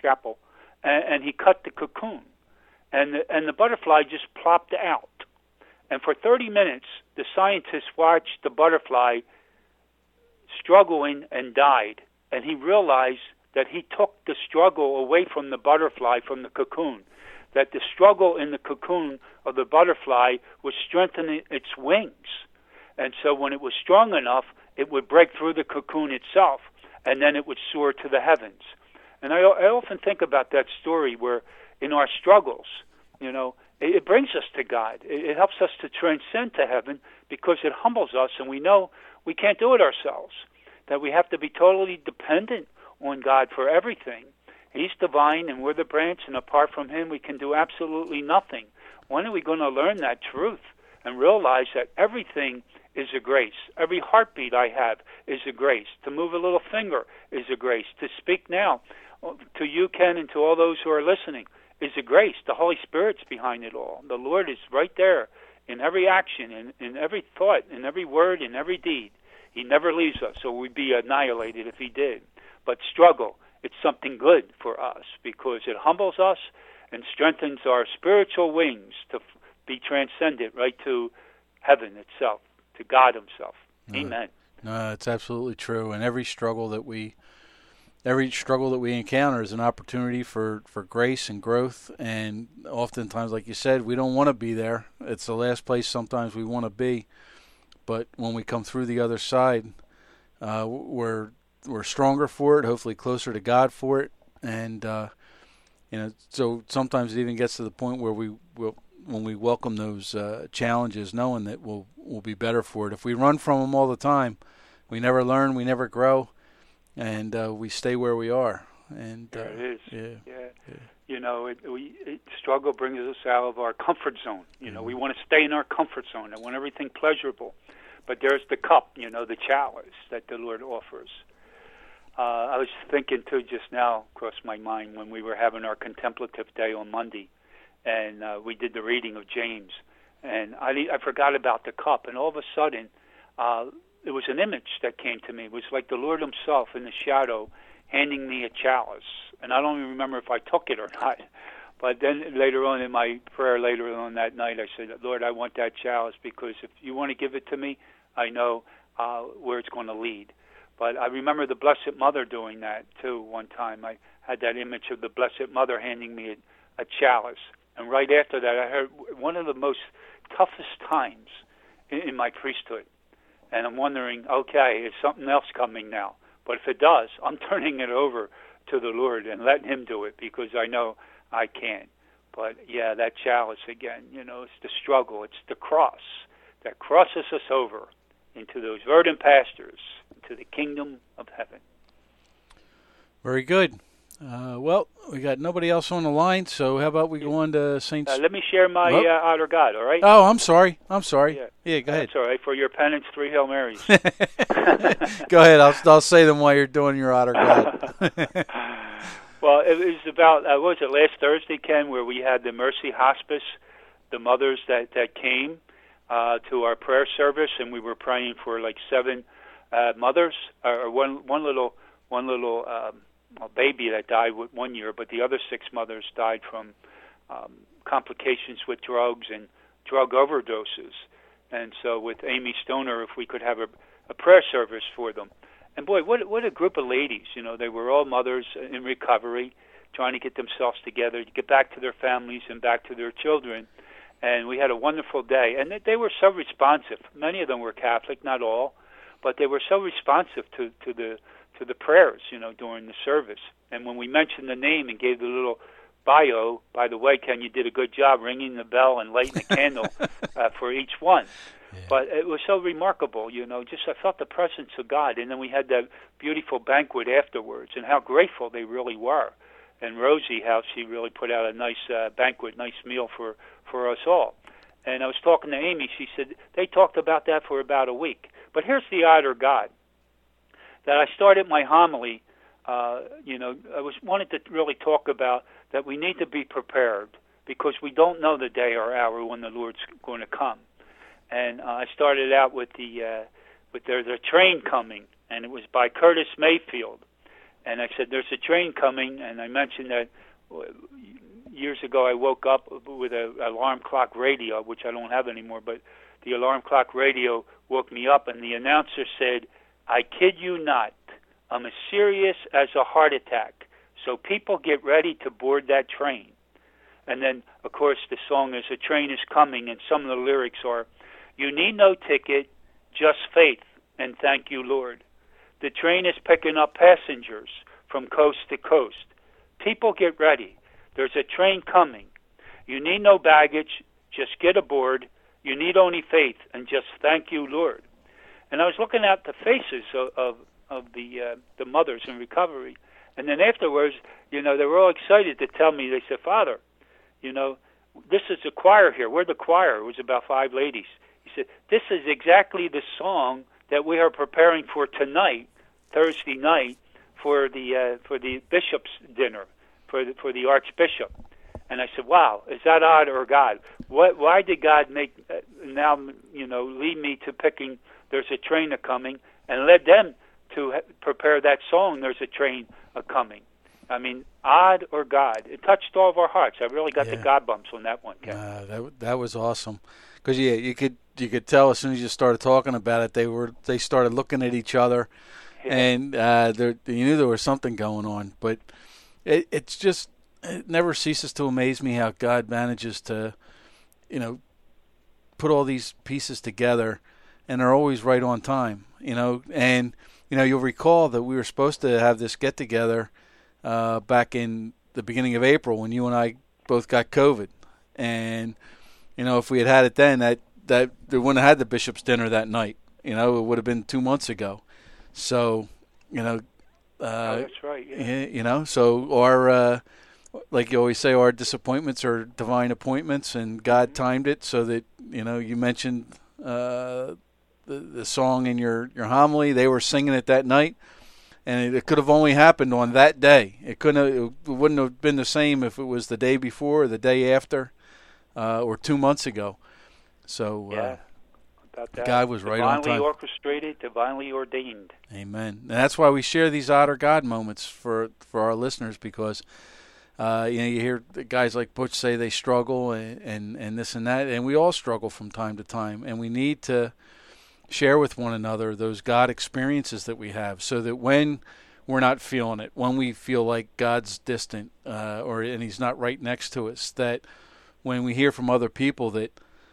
and he cut the cocoon. And the butterfly just plopped out. And for 30 minutes, the scientist watched the butterfly struggling and died. And he realized that he took the struggle away from the butterfly, from the cocoon, that the struggle in the cocoon of the butterfly was strengthening its wings. And so when it was strong enough, it would break through the cocoon itself, and then it would soar to the heavens. And I often think about that story where in our struggles, it brings us to God. It helps us to transcend to heaven because it humbles us, and we know we can't do it ourselves, that we have to be totally dependent on God for everything. He's divine, and we're the branch, and apart from him, we can do absolutely nothing. When are we going to learn that truth and realize that everything is a grace? Every heartbeat I have is a grace. To move a little finger is a grace. To speak now to you, Ken, and to all those who are listening is a grace. The Holy Spirit's behind it all. The Lord is right there in every action, in every thought, in every word, in every deed. He never leaves us, or we'd be annihilated if he did. But struggle, it's something good for us because it humbles us and strengthens our spiritual wings to be transcendent right to heaven itself, to God himself. Amen. No, it's absolutely true. And every struggle that we encounter is an opportunity for grace and growth. And oftentimes, like you said, we don't want to be there. It's the last place sometimes we want to be. But when we come through the other side, we're stronger for it, hopefully closer to God for it. And, so sometimes it even gets to the point where when we welcome those challenges, knowing that we'll be better for it. If we run from them all the time, we never learn, we never grow, and we stay where we are. And there it is. Yeah. Struggle brings us out of our comfort zone. We want to stay in our comfort zone. I want everything pleasurable. But there's the cup, the chalice that the Lord offers. I was thinking, too, just now, crossed my mind, when we were having our contemplative day on Monday, and we did the reading of James, and I forgot about the cup, and all of a sudden, it was an image that came to me. It was like the Lord himself in the shadow handing me a chalice, and I don't even remember if I took it or not, but then later on in my prayer later on that night, I said, Lord, I want that chalice because if you want to give it to me, I know where it's going to lead. But I remember the Blessed Mother doing that, too, one time. I had that image of the Blessed Mother handing me a chalice. And right after that, I heard one of the most toughest times in my priesthood. And I'm wondering, okay, is something else coming now? But if it does, I'm turning it over to the Lord and letting him do it because I know I can't. But, yeah, that chalice again, it's the struggle. It's the cross that crosses us over into those verdant pastures, into the kingdom of heaven. Very good. Well, we got nobody else on the line, so how about we go on to St. Let me share my outer God, all right? Oh, I'm sorry. Yeah, go ahead. That's all right. For your penance, 3 Hail Marys. Go ahead. I'll say them while you're doing your outer God. Well, it was about, what was it, last Thursday, Ken, where we had the Mercy Hospice, the mothers that came to our prayer service, and we were praying for like 7 mothers, or one little baby that died with 1 year, but the other 6 mothers died from complications with drugs and drug overdoses. And so with Amy Stoner, if we could have a prayer service for them. And boy, what a group of ladies. You know, they were all mothers in recovery, trying to get themselves together, to get back to their families and back to their children. And we had a wonderful day. And they were so responsive. Many of them were Catholic, not all, but they were so responsive to the prayers, you know, during the service. And when we mentioned the name and gave the little bio, by the way, Ken, you did a good job ringing the bell and lighting the candle for each one. Yeah. But it was so remarkable, you know, just I felt the presence of God. And then we had that beautiful banquet afterwards, and how grateful they really were. And Rosie, how she really put out a nice banquet, nice meal for us all. And I was talking to Amy, she said they talked about that for about a week. But here's the honor of God, that I started my homily, you know, I wanted to really talk about that we need to be prepared because we don't know the day or hour when the Lord's going to come. And I started out with there's a train coming, and it was by Curtis Mayfield. And I said, there's a train coming, and I mentioned that years ago I woke up with an alarm clock radio, which I don't have anymore, but the alarm clock radio woke me up, and the announcer said, I kid you not, I'm as serious as a heart attack, so people get ready to board that train. And then, of course, the song is, a train is coming, and some of the lyrics are, you need no ticket, just faith, and thank you, Lord. The train is picking up passengers from coast to coast. People get ready. There's a train coming. You need no baggage, just get aboard. You need only faith, and just thank you, Lord. And I was looking at the faces of the mothers in recovery. And then afterwards, you know, they were all excited to tell me, they said, Father, you know, this is the choir here. We're the choir. It was about 5 ladies. He said, this is exactly the song that we are preparing for tonight, Thursday night, for the bishop's dinner, for the archbishop. And I said, wow, is that odd or God? Why did God make now, you know, lead me to picking There's a Train A-Coming and led them to prepare that song, There's a Train A-Coming? I mean, odd or God? It touched all of our hearts. I really got the God bumps on that one, Ken. That was awesome. Because you could tell as soon as you started talking about it, they started looking at each other, and you knew there was something going on. But it never ceases to amaze me how God manages to, you know, put all these pieces together, and they're always right on time. You know, and you know you'll recall that we were supposed to have this get together back in the beginning of April when you and I both got COVID, and you know, if we had it then, that they wouldn't have had the bishop's dinner that night. You know, it would have been 2 months ago. So, you know, that's right. Yeah. You know, so our like you always say, our disappointments are divine appointments, and God timed it so that, you know, you mentioned the song in your homily. They were singing it that night, and it could have only happened on that day. It wouldn't have been the same if it was the day before or the day after. Or 2 months ago. So about that. God was right on time. Divinely orchestrated, divinely ordained. Amen. And that's why we share these odd or God moments for our listeners, because you know, you hear guys like Butch say they struggle and this and that, and we all struggle from time to time, and we need to share with one another those God experiences that we have, so that when we're not feeling it, when we feel like God's distant and He's not right next to us, that when we hear from other people that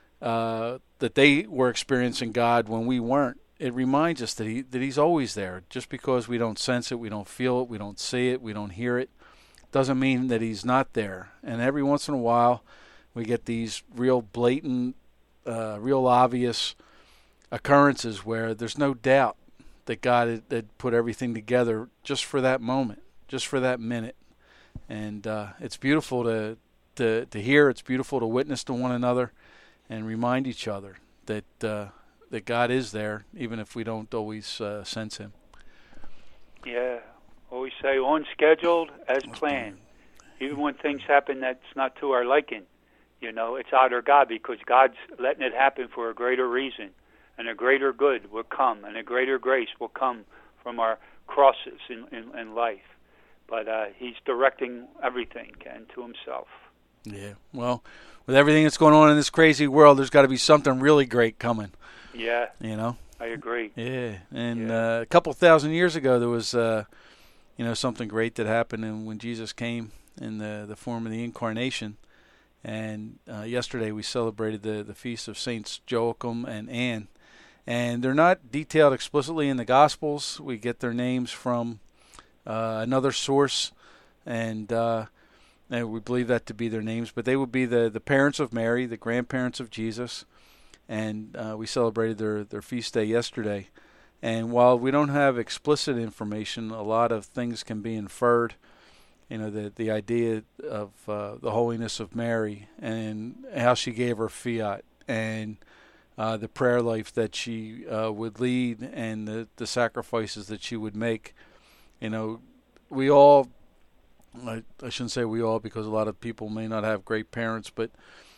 they were experiencing God when we weren't, it reminds us that He's always there. Just because we don't sense it, we don't feel it, we don't see it, we don't hear it, doesn't mean that He's not there. And every once in a while, we get these real blatant, real obvious occurrences where there's no doubt that God had put everything together just for that moment, just for that minute. And it's beautiful to hear. It's beautiful to witness to one another and remind each other that God is there, even if we don't always sense Him. Yeah, always say on scheduled as planned. Even when things happen that's not to our liking, you know, it's odd or God, because God's letting it happen for a greater reason, and a greater good will come, and a greater grace will come from our crosses in life. But He's directing everything to Himself. Yeah. Well, with everything that's going on in this crazy world, there's got to be something really great coming. Yeah. You know? I agree. Yeah. And a couple thousand years ago, there was, something great that happened and when Jesus came in the form of the Incarnation. And yesterday we celebrated the feast of Saints Joachim and Anne. And they're not detailed explicitly in the Gospels. We get their names from another source, and we believe that to be their names. But they would be the parents of Mary, the grandparents of Jesus, and we celebrated their feast day yesterday. And while we don't have explicit information, a lot of things can be inferred. You know, the idea of the holiness of Mary and how she gave her fiat and the prayer life that she would lead and the sacrifices that she would make. You know, we all, I shouldn't say we all because a lot of people may not have great parents, but,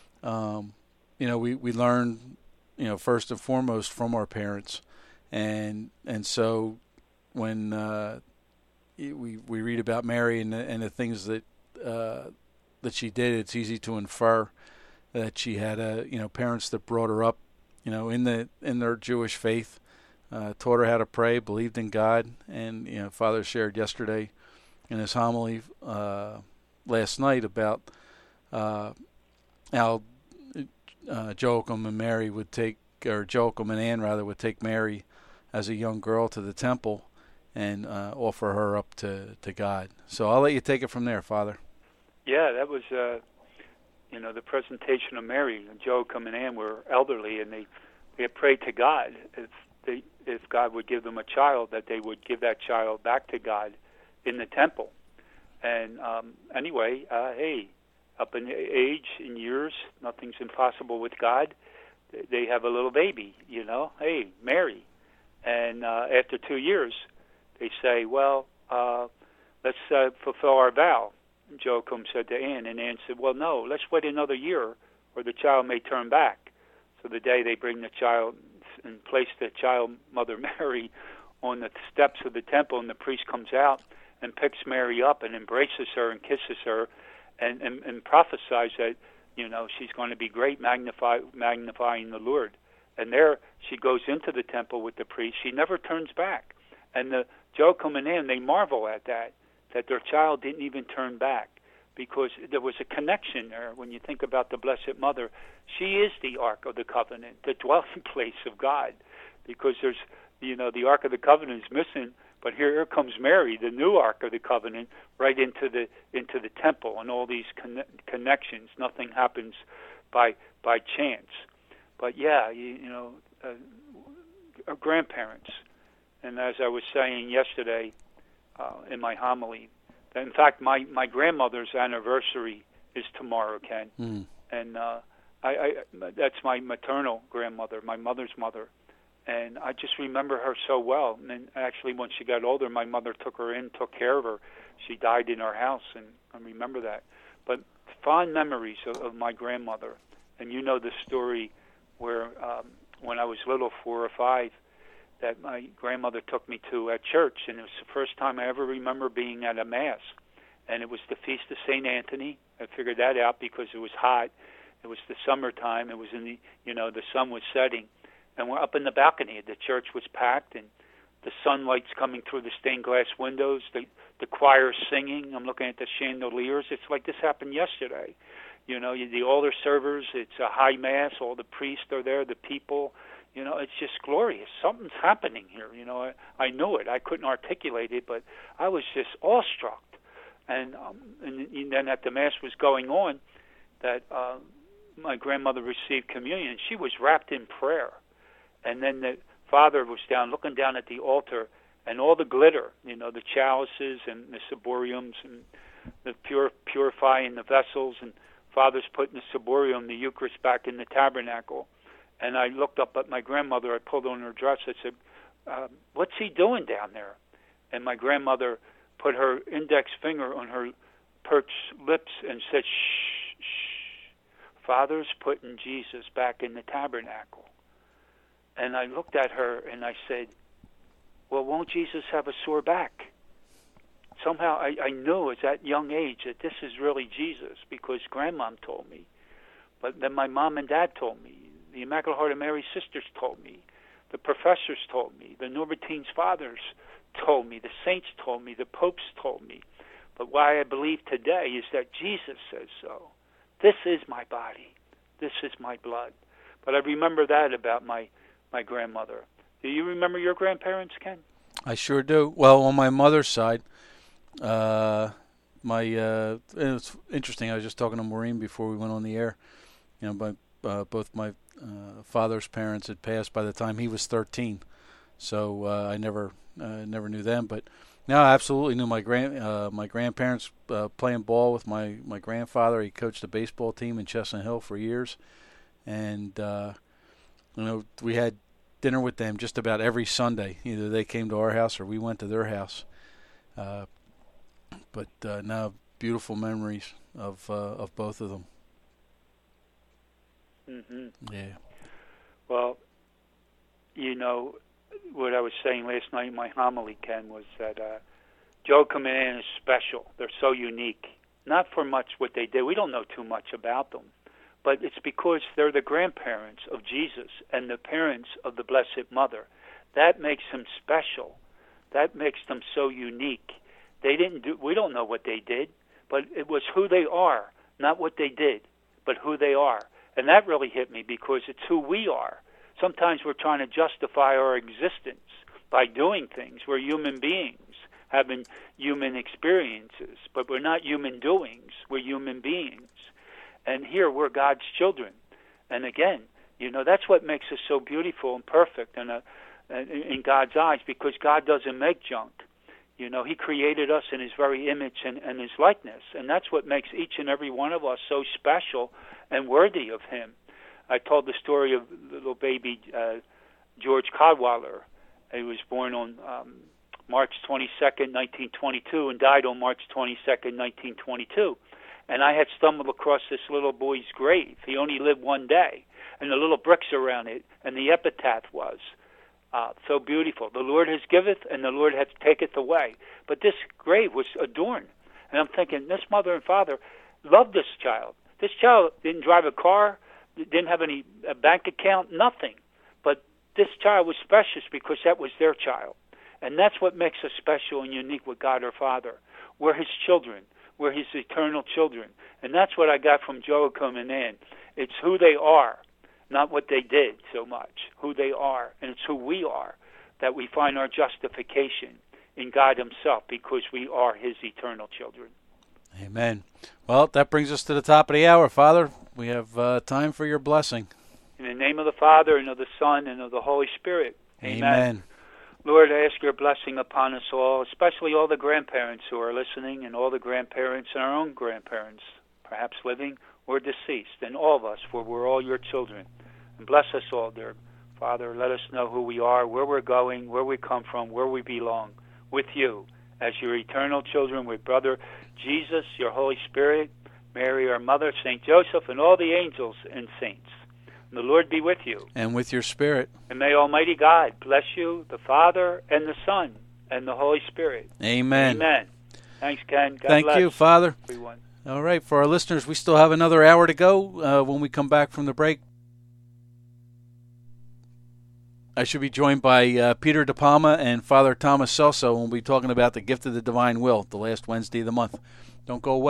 we learn, first and foremost from our parents. And so when we read about Mary and the things that she did, it's easy to infer that she had parents that brought her up, in their Jewish faith, taught her how to pray, believed in God, and Father shared yesterday in his homily last night about how Joachim and Mary would take, or Joachim and Anne rather, would take Mary as a young girl to the temple and offer her up to God. So I'll let you take it from there, Father. Yeah, that was, the presentation of Mary. Joachim and Anne were elderly, and they had prayed to God if God would give them a child, that they would give that child back to God in the temple. And anyway, up in age, in years, nothing's impossible with God. They have a little baby, Mary. And after 2 years, they say, well, let's fulfill our vow. And Joachim said to Anne, and Anne said, well, no, let's wait another year or the child may turn back. So the day they bring the child and place the child, Mother Mary, on the steps of the temple, and the priest comes out and picks Mary up and embraces her and kisses her and prophesies that, she's going to be great, magnifying the Lord. And there she goes into the temple with the priest. She never turns back. And the Joachim and Anne, they marvel at that their child didn't even turn back, because there was a connection there. When you think about the Blessed Mother, she is the Ark of the Covenant, the dwelling place of God, because there's, the Ark of the Covenant is missing, but here comes Mary, the new Ark of the Covenant, right into the temple, and all these connections. Nothing happens by chance. But yeah, our grandparents, and as I was saying yesterday in my homily, in fact, my grandmother's anniversary is tomorrow, Ken, and I that's my maternal grandmother, my mother's mother, and I just remember her so well. And actually, when she got older, my mother took her in, took care of her. She died in our house, and I remember that. But fond memories of my grandmother, and the story where when I was little, 4 or 5, that my grandmother took me to at church, and it was the first time I ever remember being at a Mass. And it was the Feast of St. Anthony. I figured that out because it was hot. It was the summertime. It was in the, the sun was setting. And we're up in the balcony. The church was packed, and the sunlight's coming through the stained glass windows. The choir's singing. I'm looking at the chandeliers. It's like this happened yesterday. The altar servers, it's a high Mass. All the priests are there, the people. It's just glorious. Something's happening here. I knew it. I couldn't articulate it, but I was just awestruck. And then at the Mass was going on, that my grandmother received communion. She was wrapped in prayer. And then the Father was looking down at the altar, and all the glitter, the chalices and the ciboriums and the purifying the vessels, and Father's putting the ciborium, the Eucharist, back in the tabernacle. And I looked up at my grandmother. I pulled on her dress. I said, what's he doing down there? And my grandmother put her index finger on her perched lips and said, shh, shh. Father's putting Jesus back in the tabernacle. And I looked at her and I said, well, won't Jesus have a sore back? Somehow I knew at that young age that this is really Jesus because Grandmom told me. But then my mom and dad told me. The Immaculate Heart of Mary sisters told me. The professors told me. The Norbertines fathers told me. The saints told me. The popes told me. But why I believe today is that Jesus says so. This is my body. This is my blood. But I remember that about my grandmother. Do you remember your grandparents, Ken? I sure do. Well, on my mother's side, it's interesting. I was just talking to Maureen before we went on the air. Both my father's parents had passed by the time he was 13, so I never knew them. But no, I absolutely knew my grandparents playing ball with my grandfather. He coached a baseball team in Chestnut Hill for years, and we had dinner with them just about every Sunday. Either they came to our house or we went to their house. But now beautiful memories of both of them. Mm-hmm. Yeah. Well, what I was saying last night in my homily, Ken, was that Joachim and Anne is special. They're so unique. Not for much what they did. We don't know too much about them. But it's because they're the grandparents of Jesus and the parents of the Blessed Mother. That makes them special. That makes them so unique. We don't know what they did, but it was who they are, not what they did, but who they are. And that really hit me because it's who we are. Sometimes we're trying to justify our existence by doing things. We're human beings having human experiences, but we're not human doings. We're human beings. And here we're God's children. And again, that's what makes us so beautiful and perfect in God's eyes, because God doesn't make junk. He created us in His very image and His likeness. And that's what makes each and every one of us so special and worthy of Him. I told the story of little baby George Cadwallader. He was born on March 22nd, 1922, and died on March 22nd, 1922. And I had stumbled across this little boy's grave. He only lived one day, and the little bricks around it, and the epitaph was, so beautiful. The Lord has giveth, and the Lord hath taketh away. But this grave was adorned. And I'm thinking, this mother and father loved this child. This child didn't drive a car, didn't have any bank account, nothing. But this child was precious because that was their child. And that's what makes us special and unique with God our Father. We're His children. We're His eternal children. And that's what I got from Joachim and Anne. It's who they are, not what they did so much. Who they are. And it's who we are, that we find our justification in God Himself because we are His eternal children. Amen. Well, that brings us to the top of the hour, Father. We have time for your blessing. In the name of the Father, and of the Son, and of the Holy Spirit. Amen. Lord, I ask your blessing upon us all, especially all the grandparents who are listening, and all the grandparents and our own grandparents, perhaps living or deceased, and all of us, for we're all your children. And bless us all, dear Father. Let us know who we are, where we're going, where we come from, where we belong, with you, as your eternal children, with Brother Jesus, your Holy Spirit, Mary, our Mother, St. Joseph, and all the angels and saints. And the Lord be with you. And with your spirit. And may Almighty God bless you, the Father, and the Son, and the Holy Spirit. Amen. Amen. Thanks, Ken. God Thank bless you, Father. everyone. All right, for our listeners, we still have another hour to go when we come back from the break. I should be joined by Peter De Palma and Father Thomas Celso, and we'll be talking about the gift of the divine will, the last Wednesday of the month. Don't go away.